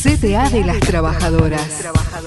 CTA de las trabajadoras.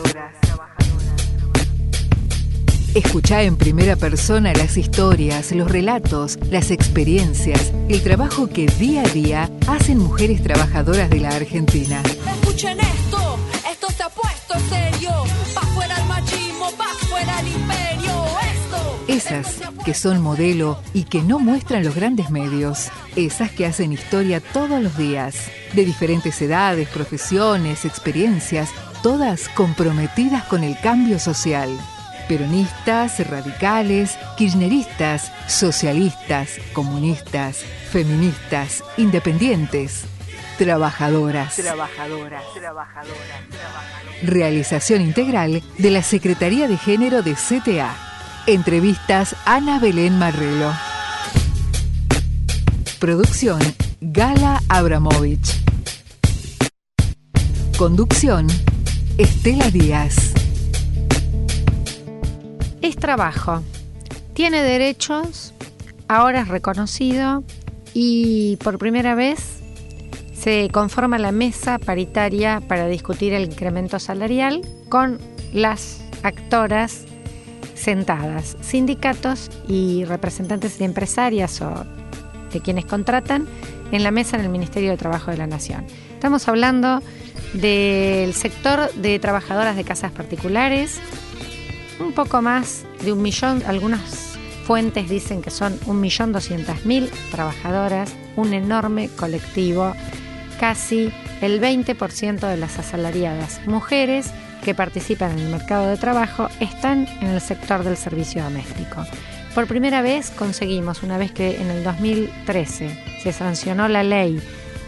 Escuchá en primera persona las historias, los relatos, las experiencias, el trabajo que día a día hacen mujeres trabajadoras de la Argentina. Escuchen esto se ha puesto serio. Pa' fuera el machismo, pa' fuera el imperio. Esas que son modelo y que no muestran los grandes medios. Esas que hacen historia todos los días. De diferentes edades, profesiones, experiencias, todas comprometidas con el cambio social. Peronistas, radicales, kirchneristas, socialistas, comunistas, feministas, independientes, trabajadoras. Realización integral de la Secretaría de Género de CTA. Entrevistas Ana Belén Marrelo. Producción Gala Abramovich. Conducción Estela Díaz. Es trabajo, tiene derechos, ahora es reconocido y por primera vez se conforma la mesa paritaria para discutir el incremento salarial con las actoras sentadas, sindicatos y representantes de empresarias o de quienes contratan en la mesa en el Ministerio de Trabajo de la Nación. Estamos hablando del sector de trabajadoras de casas particulares, un poco más de 1 millón, algunas fuentes dicen que son 1.200.000 trabajadoras, un enorme colectivo, casi el 20% de las asalariadas mujeres que participan en el mercado de trabajo están en el sector del servicio doméstico. Por primera vez conseguimos, una vez que en el 2013 se sancionó la ley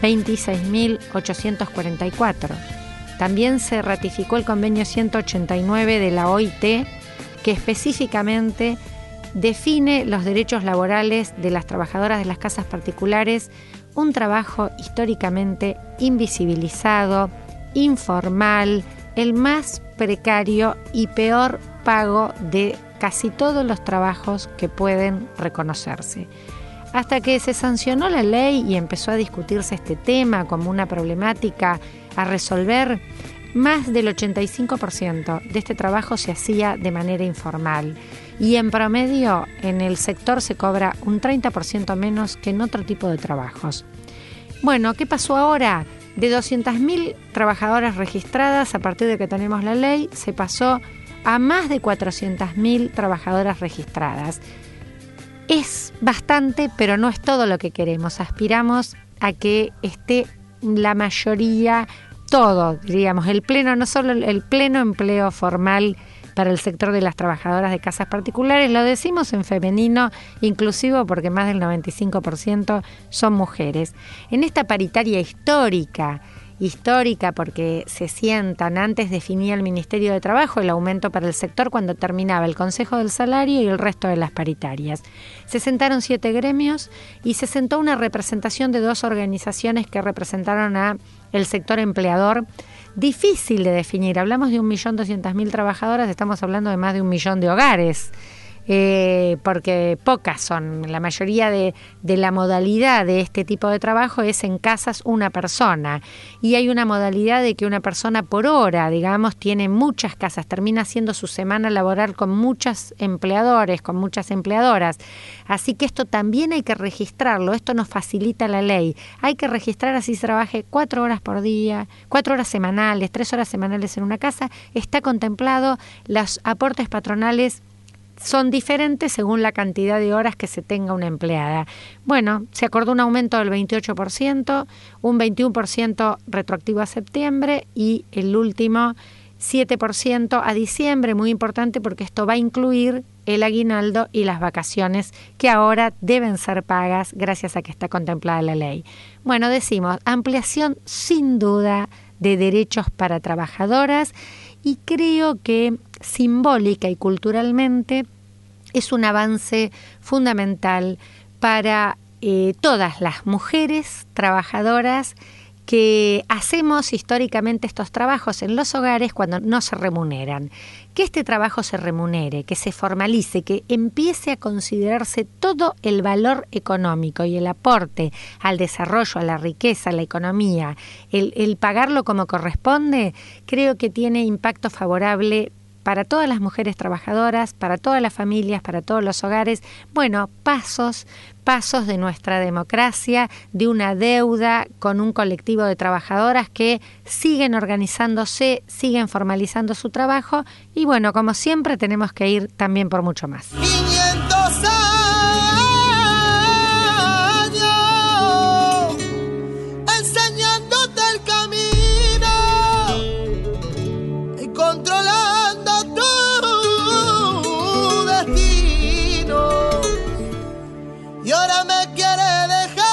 26.844, también se ratificó el convenio 189 de la OIT, que específicamente define los derechos laborales de las trabajadoras de las casas particulares, un trabajo históricamente invisibilizado, informal, el más precario y peor pago de casi todos los trabajos que pueden reconocerse. Hasta que se sancionó la ley y empezó a discutirse este tema como una problemática a resolver, más del 85% de este trabajo se hacía de manera informal y en promedio en el sector se cobra un 30% menos que en otro tipo de trabajos. Bueno, ¿qué pasó ahora? De 200.000 trabajadoras registradas, a partir de que tenemos la ley, se pasó a más de 400.000 trabajadoras registradas. Es bastante, pero no es todo lo que queremos. Aspiramos a que esté la mayoría, todo, diríamos, el pleno, no solo el pleno empleo formal para el sector de las trabajadoras de casas particulares, lo decimos en femenino inclusivo porque más del 95% son mujeres. En esta paritaria histórica porque se sientan, antes definía el Ministerio de Trabajo el aumento para el sector cuando terminaba el Consejo del Salario y el resto de las paritarias. Se sentaron 7 gremios y se sentó una representación de 2 organizaciones que representaron a el sector empleador. Difícil de definir, hablamos de 1.200.000 trabajadoras, estamos hablando de más de 1 millón de hogares, porque pocas son, la mayoría de la modalidad de este tipo de trabajo es en casas una persona, y hay una modalidad de que una persona por hora, digamos, tiene muchas casas, termina haciendo su semana laboral con muchos empleadores, con muchas empleadoras, así que esto también hay que registrarlo, esto nos facilita la ley, hay que registrar así se trabaje 4 horas por día, 4 horas semanales, 3 horas semanales en una casa, está contemplado, los aportes patronales son diferentes según la cantidad de horas que se tenga una empleada. Bueno, se acordó un aumento del 28%, un 21% retroactivo a septiembre y el último 7% a diciembre, muy importante porque esto va a incluir el aguinaldo y las vacaciones que ahora deben ser pagas gracias a que está contemplada la ley. Bueno, decimos, ampliación sin duda de derechos para trabajadoras y creo que simbólica y culturalmente es un avance fundamental para todas las mujeres trabajadoras que hacemos históricamente estos trabajos en los hogares cuando no se remuneran. Que este trabajo se remunere, que se formalice, que empiece a considerarse todo el valor económico y el aporte al desarrollo, a la riqueza, a la economía, el pagarlo como corresponde, creo que tiene impacto favorable para todas las mujeres trabajadoras, para todas las familias, para todos los hogares. Bueno, pasos de nuestra democracia, de una deuda con un colectivo de trabajadoras que siguen organizándose, siguen formalizando su trabajo y bueno, como siempre tenemos que ir también por mucho más. 500 años enseñándote el camino y controlando tu destino y ahora me quiere dejar.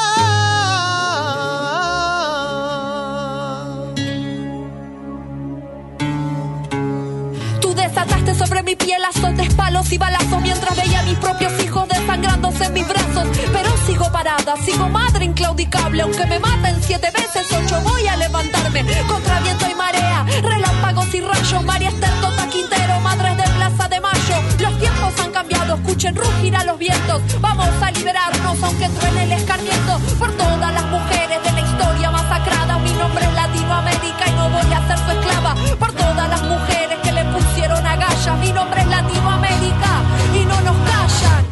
Tú desataste sobre mi piel azotes, palos y balazos mientras veía a mis propios hijos desangrándose en mis brazos. Pero sigo parada, sigo madre inclaudicable. Aunque me maten 7 veces, 8 voy a levantarme. Contra viento y marea, relámpagos y rayos. María Esther Tota Quintero, madres de Plaza de Mayo. Los tiempos han cambiado, escuchen rugir a los vientos. Vamos a liberarnos aunque truene el escarmiento. Por todas las mujeres de la historia masacrada. Mi nombre es Latinoamérica y no voy a ser su esclava. Por todas las mujeres que le pusieron agallas. Mi nombre es Latinoamérica y no nos callan.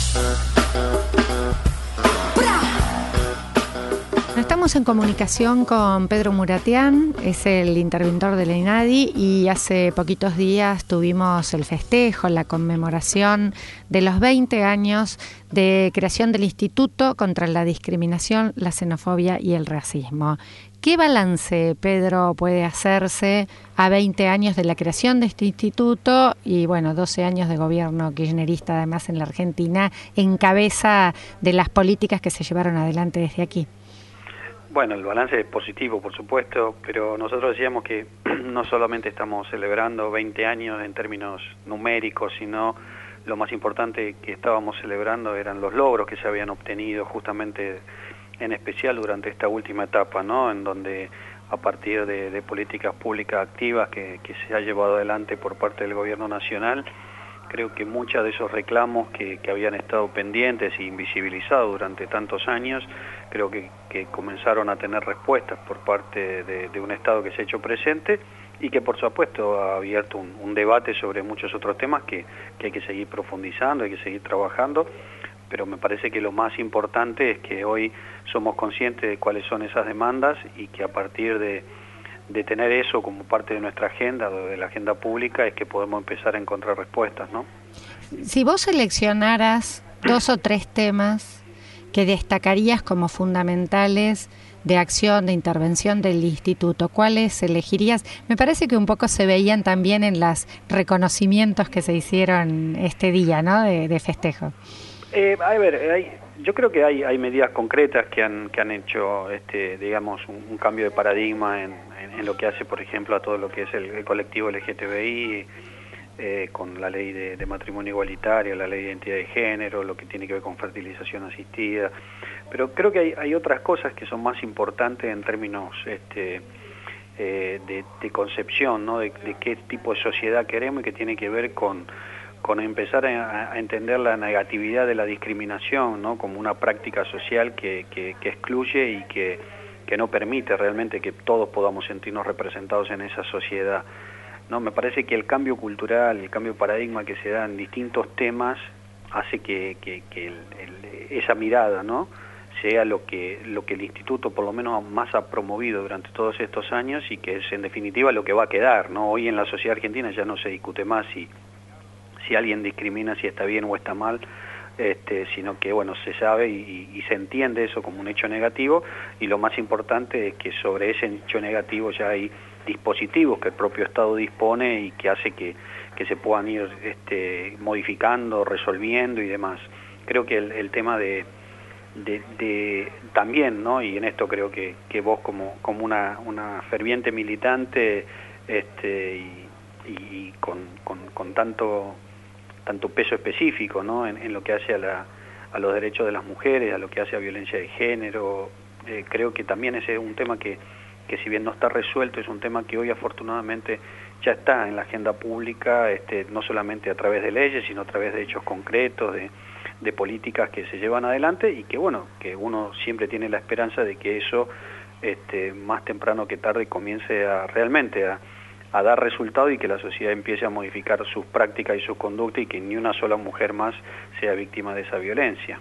Estamos en comunicación con Pedro Muratián, es el interventor de la INADI y hace poquitos días tuvimos el festejo, la conmemoración de los 20 años de creación del Instituto contra la Discriminación, la Xenofobia y el Racismo. ¿Qué balance, Pedro, puede hacerse a 20 años de la creación de este instituto y, bueno, 12 años de gobierno kirchnerista, además en la Argentina, en cabeza de las políticas que se llevaron adelante desde aquí? Bueno, el balance es positivo, por supuesto, pero nosotros decíamos que no solamente estamos celebrando 20 años en términos numéricos, sino lo más importante que estábamos celebrando eran los logros que se habían obtenido justamente en especial durante esta última etapa, ¿no? En donde a partir de políticas públicas activas que se ha llevado adelante por parte del gobierno nacional, creo que muchos de esos reclamos que habían estado pendientes e invisibilizados durante tantos años, creo que comenzaron a tener respuestas por parte de un Estado que se ha hecho presente y que por supuesto ha abierto un debate sobre muchos otros temas que hay que seguir profundizando, hay que seguir trabajando, pero me parece que lo más importante es que hoy somos conscientes de cuáles son esas demandas y que a partir de tener eso como parte de nuestra agenda, de la agenda pública, es que podemos empezar a encontrar respuestas, ¿no? Si vos seleccionaras 2 o 3 temas que destacarías como fundamentales de acción, de intervención del instituto, ¿cuáles elegirías? Me parece que un poco se veían también en los reconocimientos que se hicieron este día, ¿no?, de festejo. A ver, yo creo que hay medidas concretas que han hecho, digamos, un cambio de paradigma en lo que hace, por ejemplo, a todo lo que es el colectivo LGTBI, con la ley de matrimonio igualitario, la ley de identidad de género, lo que tiene que ver con fertilización asistida. Pero creo que hay otras cosas que son más importantes en términos de concepción, ¿no? De qué tipo de sociedad queremos y que tiene que ver con empezar a entender la negatividad de la discriminación, ¿no?, como una práctica social que excluye y que no permite realmente que todos podamos sentirnos representados en esa sociedad, ¿no? Me parece que el cambio cultural, el cambio de paradigma que se da en distintos temas hace que esa mirada, ¿no?, sea lo que el instituto por lo menos más ha promovido durante todos estos años y que es en definitiva lo que va a quedar, ¿no? Hoy en la sociedad argentina ya no se discute más si alguien discrimina, si está bien o está mal, sino que bueno, se sabe y se entiende eso como un hecho negativo, y lo más importante es que sobre ese hecho negativo ya hay dispositivos que el propio Estado dispone y que hace que se puedan ir modificando, resolviendo y demás. Creo que el tema de también, ¿no?, y en esto creo que vos como una ferviente militante y con tanto peso específico, ¿no?, en lo que hace a los derechos de las mujeres, a lo que hace a violencia de género, creo que también ese es un tema que si bien no está resuelto, es un tema que hoy afortunadamente ya está en la agenda pública, no solamente a través de leyes, sino a través de hechos concretos, de políticas que se llevan adelante, y que bueno, que uno siempre tiene la esperanza de que eso más temprano que tarde comience a realmente a dar resultado, y que la sociedad empiece a modificar sus prácticas y sus conductas, y que ni una sola mujer más sea víctima de esa violencia.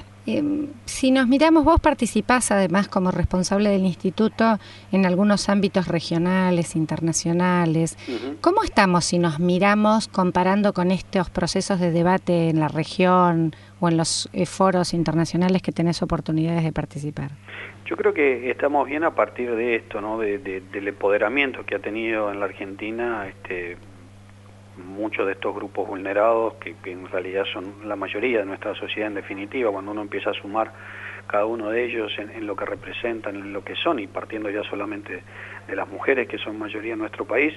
Si nos miramos, vos participás además como responsable del instituto en algunos ámbitos regionales, internacionales. Uh-huh. ¿Cómo estamos si nos miramos comparando con estos procesos de debate en la región o en los foros internacionales que tenés oportunidades de participar? Yo creo que estamos bien a partir de esto, ¿no? Del empoderamiento que ha tenido en la Argentina muchos de estos grupos vulnerados, que en realidad son la mayoría de nuestra sociedad en definitiva. Cuando uno empieza a sumar cada uno de ellos en lo que representan, en lo que son, y partiendo ya solamente de las mujeres, que son mayoría en nuestro país,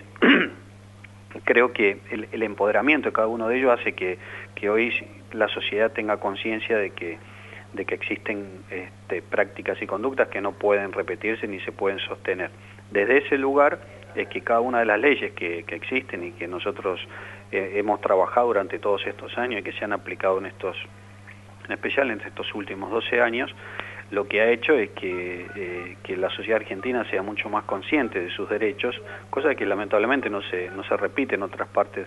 creo que el empoderamiento de cada uno de ellos hace que hoy la sociedad tenga conciencia de que existen prácticas y conductas que no pueden repetirse ni se pueden sostener. Desde ese lugar es que cada una de las leyes que existen y que nosotros hemos trabajado durante todos estos años y que se han aplicado en especial en estos últimos 12 años, lo que ha hecho es que la sociedad argentina sea mucho más consciente de sus derechos, cosa que lamentablemente no se repite en otras partes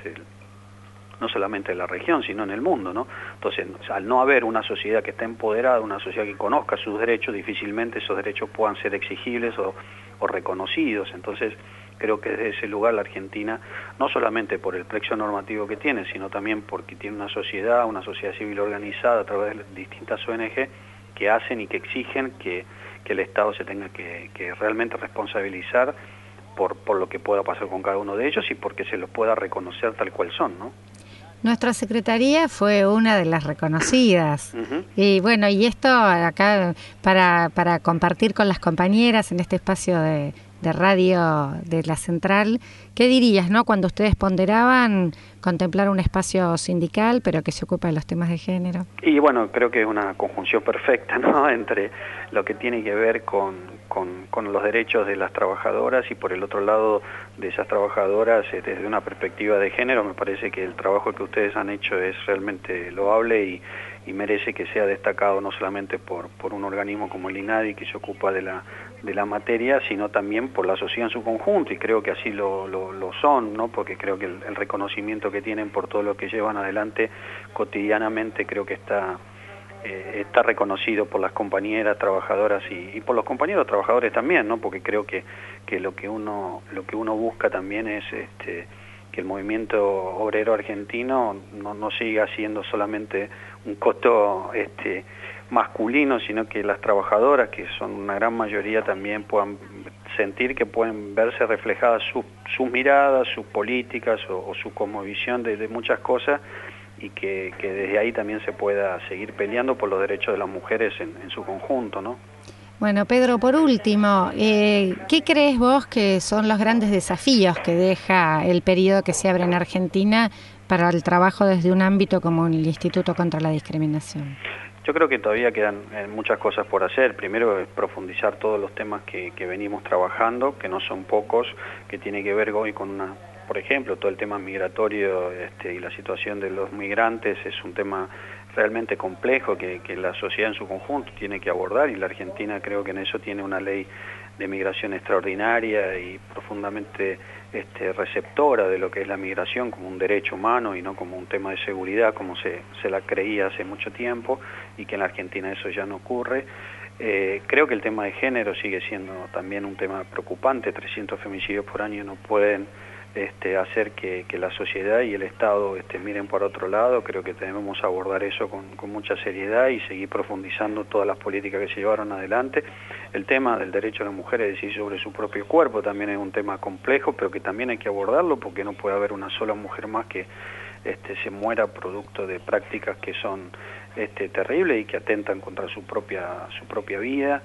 no solamente de la región, sino en el mundo, ¿no? Entonces, al no haber una sociedad que esté empoderada, una sociedad que conozca sus derechos, difícilmente esos derechos puedan ser exigibles o reconocidos. Entonces, creo que desde ese lugar la Argentina, no solamente por el plexo normativo que tiene, sino también porque tiene una sociedad civil organizada a través de distintas ONG que hacen y que exigen que el Estado se tenga que realmente responsabilizar por lo que pueda pasar con cada uno de ellos, y porque se los pueda reconocer tal cual son, ¿no? Nuestra secretaría fue una de las reconocidas. Uh-huh. Y bueno, y esto acá para compartir con las compañeras en este espacio de radio de la central, ¿qué dirías, no? Cuando ustedes ponderaban contemplar un espacio sindical, pero que se ocupa de los temas de género. Y bueno, creo que es una conjunción perfecta, ¿no? Entre lo que tiene que ver con los derechos de las trabajadoras, y por el otro lado de esas trabajadoras desde una perspectiva de género. Me parece que el trabajo que ustedes han hecho es realmente loable y merece que sea destacado no solamente por un organismo como el INADI, que se ocupa de la materia, sino también por la sociedad en su conjunto, y creo que así lo son, ¿no? Porque creo que el reconocimiento que tienen por todo lo que llevan adelante cotidianamente, creo que está reconocido por las compañeras trabajadoras y por los compañeros trabajadores también, ¿no? Porque creo que lo que uno busca también es que el movimiento obrero argentino no siga siendo solamente un costo masculino, sino que las trabajadoras, que son una gran mayoría, también puedan sentir que pueden verse reflejadas sus miradas, sus políticas o su cosmovisión de muchas cosas, y que desde ahí también se pueda seguir peleando por los derechos de las mujeres en su conjunto, ¿no? Bueno, Pedro, por último, ¿qué crees vos que son los grandes desafíos que deja el periodo que se abre en Argentina para el trabajo desde un ámbito como el Instituto contra la Discriminación? Yo creo que todavía quedan muchas cosas por hacer. Primero es profundizar todos los temas que venimos trabajando, que no son pocos, que tiene que ver hoy con por ejemplo, todo el tema migratorio y la situación de los migrantes es un tema realmente complejo que la sociedad en su conjunto tiene que abordar, y la Argentina creo que en eso tiene una ley de migración extraordinaria y profundamente receptora de lo que es la migración como un derecho humano y no como un tema de seguridad como se la creía hace mucho tiempo, y que en la Argentina eso ya no ocurre. Creo que el tema de género sigue siendo también un tema preocupante. 300 femicidios por año no pueden hacer que la sociedad y el Estado miren por otro lado. Creo que debemos abordar eso con mucha seriedad y seguir profundizando todas las políticas que se llevaron adelante. El tema del derecho de la mujer a decidir sobre su propio cuerpo también es un tema complejo, pero que también hay que abordarlo, porque no puede haber una sola mujer más que se muera producto de prácticas que son terribles y que atentan contra su propia vida,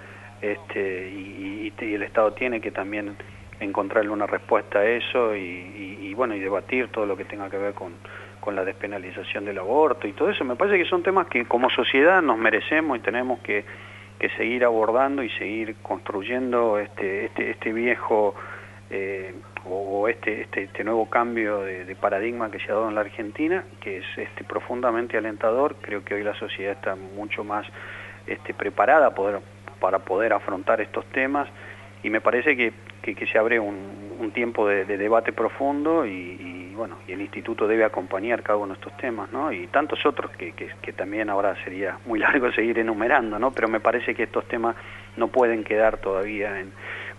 y el Estado tiene que también encontrarle una respuesta a eso y bueno, y debatir todo lo que tenga que ver con la despenalización del aborto y todo eso. Me parece que son temas que como sociedad nos merecemos y tenemos que seguir abordando y seguir construyendo este viejo o este nuevo cambio de paradigma que se ha dado en la Argentina, que es profundamente alentador. Creo que hoy la sociedad está mucho más preparada para poder afrontar estos temas, y me parece que se abre un tiempo de debate profundo, y bueno, y el Instituto debe acompañar cada uno de estos temas, ¿no? Y tantos otros que también ahora sería muy largo seguir enumerando, ¿no? Pero me parece que estos temas no pueden quedar todavía en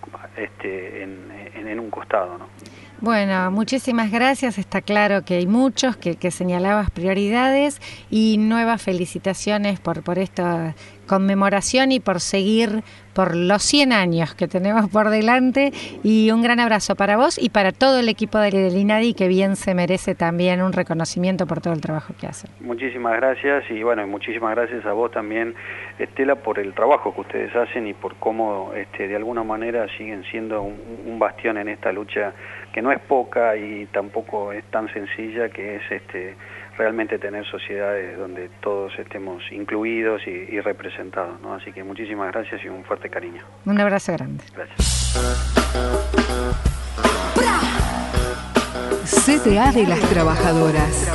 un costado, ¿no? Bueno, muchísimas gracias. Está claro que hay muchos que señalabas prioridades, y nuevas felicitaciones por esta conmemoración y por seguir por los 100 años que tenemos por delante, y un gran abrazo para vos y para todo el equipo del INADI, que bien se merece también un reconocimiento por todo el trabajo que hacen. Muchísimas gracias, y bueno, muchísimas gracias a vos también, Estela, por el trabajo que ustedes hacen y por cómo de alguna manera siguen siendo un bastión en esta lucha, que no es poca y tampoco es tan sencilla, que es realmente tener sociedades donde todos estemos incluidos y representados, ¿no? Así que muchísimas gracias y un fuerte cariño. Un abrazo grande. Gracias. CTA de las Trabajadoras.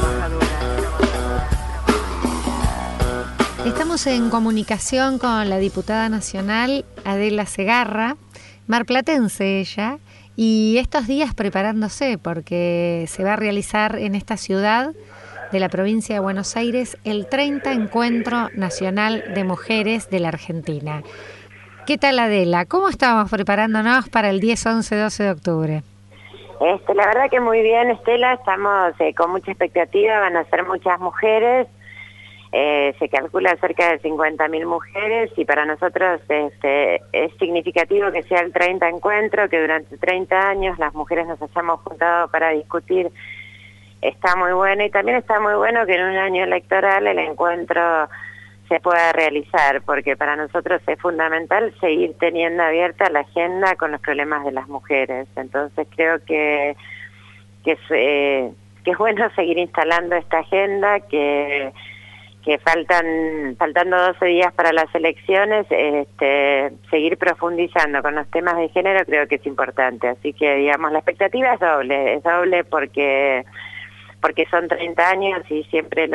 Estamos en comunicación con la diputada nacional Adela Segarra, marplatense ella, y estos días preparándose porque se va a realizar en esta ciudad de la provincia de Buenos Aires el 30 Encuentro Nacional de Mujeres de la Argentina. ¿Qué tal, Adela? ¿Cómo estamos preparándonos para el 10, 11, 12 de octubre? La verdad que muy bien, Estela, estamos con mucha expectativa, van a ser muchas mujeres, se calcula cerca de 50.000 mujeres, y para nosotros es significativo que sea el 30 Encuentro, que durante 30 años las mujeres nos hayamos juntado para discutir. Está muy bueno, y también está muy bueno que en un año electoral el encuentro se pueda realizar, porque para nosotros es fundamental seguir teniendo abierta la agenda con los problemas de las mujeres. Entonces creo que es bueno seguir instalando esta agenda, que faltando 12 días para las elecciones, seguir profundizando con los temas de género creo que es importante. Así que, digamos, la expectativa es doble porque son 30 años y siempre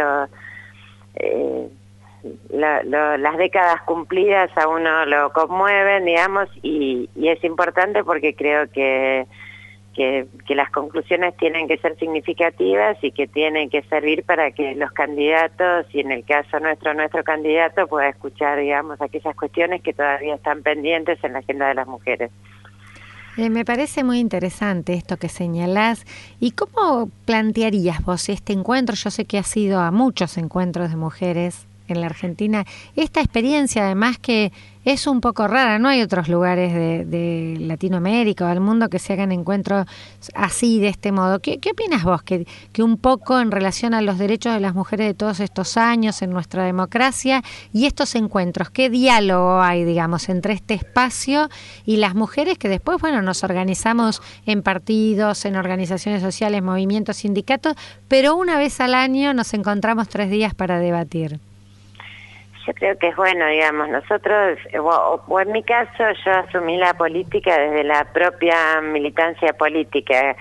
las décadas cumplidas a uno lo conmueven, digamos, y es importante porque creo que las conclusiones tienen que ser significativas y que tienen que servir para que los candidatos, y en el caso nuestro candidato, pueda escuchar, digamos, aquellas cuestiones que todavía están pendientes en la agenda de las mujeres. Me parece muy interesante esto que señalás. ¿Y cómo plantearías vos este encuentro? Yo sé que has ido a muchos encuentros de mujeres en la Argentina. Esta experiencia, además, que es un poco rara, no hay otros lugares de Latinoamérica o del mundo que se hagan encuentros así, de este modo. ¿Qué opinas vos? Que un poco en relación a los derechos de las mujeres de todos estos años en nuestra democracia y estos encuentros, ¿qué diálogo hay, digamos, entre este espacio y las mujeres que después, bueno, nos organizamos en partidos, en organizaciones sociales, movimientos, sindicatos, pero una vez al año nos encontramos 3 días para debatir? Yo creo que es bueno, digamos, nosotros, o en mi caso, yo asumí la política desde la propia militancia política.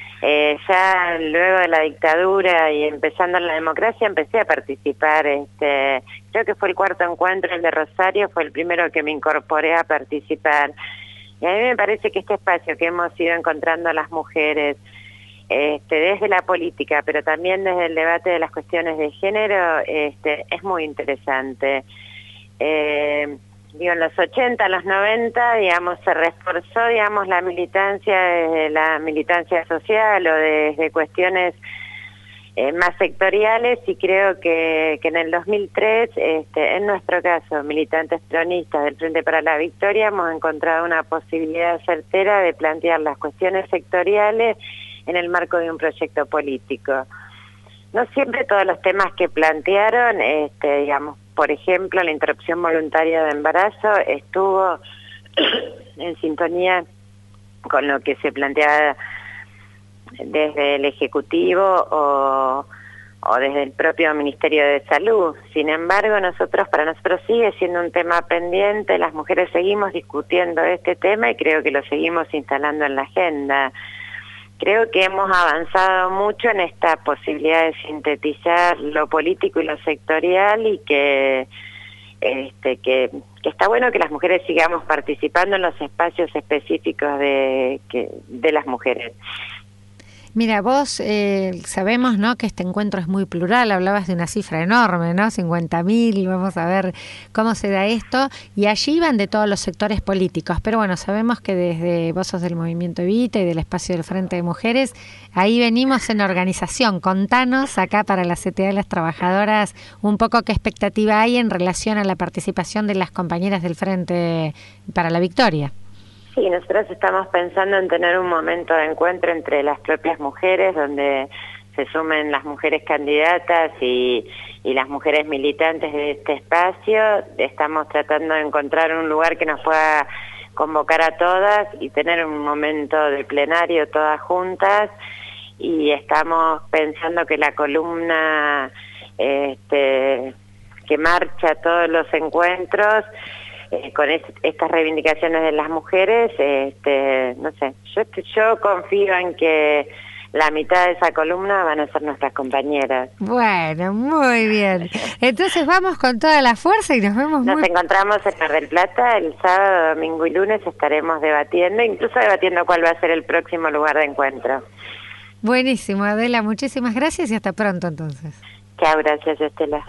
Ya luego de la dictadura y empezando la democracia, empecé a participar. Creo que fue el 4º encuentro, el de Rosario, fue el primero que me incorporé a participar. Y a mí me parece que este espacio que hemos ido encontrando las mujeres, desde la política, pero también desde el debate de las cuestiones de género, es muy interesante. En los 80, los 90, digamos, se reforzó, digamos, la militancia desde la militancia social o desde cuestiones más sectoriales, y creo que en el 2003, en nuestro caso, militantes peronistas del Frente para la Victoria, hemos encontrado una posibilidad certera de plantear las cuestiones sectoriales en el marco de un proyecto político. No siempre todos los temas que plantearon, digamos, por ejemplo, la interrupción voluntaria de embarazo estuvo en sintonía con lo que se planteaba desde el Ejecutivo o desde el propio Ministerio de Salud. Sin embargo, para nosotros sigue siendo un tema pendiente, las mujeres seguimos discutiendo este tema y creo que lo seguimos instalando en la agenda. Creo que hemos avanzado mucho en esta posibilidad de sintetizar lo político y lo sectorial y que está bueno que las mujeres sigamos participando en los espacios específicos de las mujeres. Mira, vos sabemos, ¿no?, que este encuentro es muy plural, hablabas de una cifra enorme, ¿no?, 50.000, vamos a ver cómo se da esto, y allí van de todos los sectores políticos, pero bueno, sabemos que desde vos sos del Movimiento Evita y del espacio del Frente de Mujeres, ahí venimos en organización. Contanos acá para la CTA de las Trabajadoras un poco qué expectativa hay en relación a la participación de las compañeras del Frente para la Victoria. Sí, nosotros estamos pensando en tener un momento de encuentro entre las propias mujeres, donde se sumen las mujeres candidatas y las mujeres militantes de este espacio. Estamos tratando de encontrar un lugar que nos pueda convocar a todas y tener un momento de plenario todas juntas. Y estamos pensando que la columna que marcha todos los encuentros, con estas reivindicaciones de las mujeres, no sé, yo confío en que la mitad de esa columna van a ser nuestras compañeras. Bueno, muy bien. Entonces vamos con toda la fuerza y nos vemos. Nos encontramos en Mar del Plata el sábado, domingo y lunes, estaremos debatiendo, incluso debatiendo cuál va a ser el próximo lugar de encuentro. Buenísimo, Adela, muchísimas gracias y hasta pronto entonces. Chao, gracias, Estela.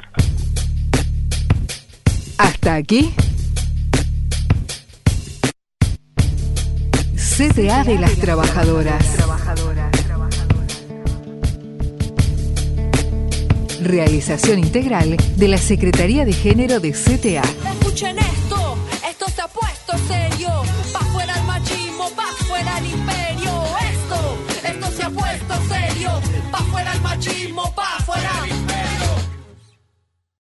Hasta aquí CTA de las Trabajadoras. Realización integral de la Secretaría de Género de CTA. Escuchen esto se ha puesto serio. Pa' fuera el machismo, pa' fuera el imperio. Esto se ha puesto serio. Pa' fuera el machismo, pa' fuera.